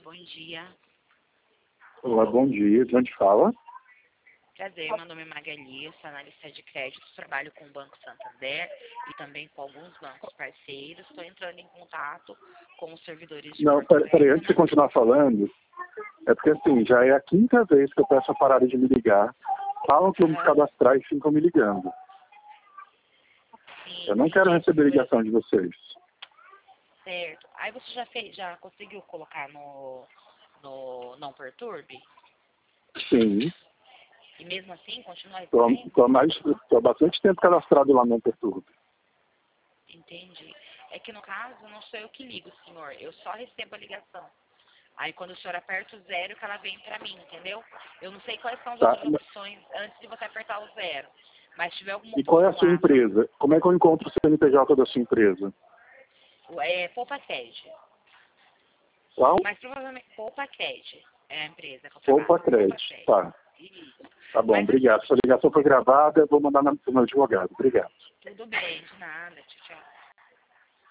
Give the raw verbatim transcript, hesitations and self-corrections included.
bom dia. Olá, bom dia. De onde fala? Prazer, meu nome é Magali, eu sou analista de crédito, trabalho com o Banco Santander e também com alguns bancos parceiros. Estou entrando em contato com os servidores de Não, Porto peraí, Alegre. pera antes de você continuar falando, é porque assim, já é a quinta vez que eu peço a parada de me ligar. Falam que eu me Aham. cadastrar e ficam me ligando. Sim, Eu não quero entendi. receber ligação de vocês. Certo. Aí você já fez, já conseguiu colocar no, no Não Perturbe? Sim, E mesmo assim continua estou recebendo? há mais, tô há bastante tempo cadastrado lá no Perturbe. Entendi. É que no caso não sou eu que ligo, senhor. Eu só recebo a ligação. Aí quando o senhor aperta o zero, que ela vem pra mim, entendeu? Eu não sei quais são as Tá? outras opções antes de você apertar o zero. Mas se tiver alguma E qual é a opção sua lá, empresa? Como é que eu encontro o C N P J da sua empresa? é Poupa Cred. Qual? Mas provavelmente Poupa Cred é a empresa que eu trabalho. Poupa Crédito. Cred. Tá. Isso. Tá bom, Mas obrigado. assim, Sua ligação foi gravada, eu vou mandar para o meu advogado. Obrigado. tudo bem, de nada. Tchau, tchau.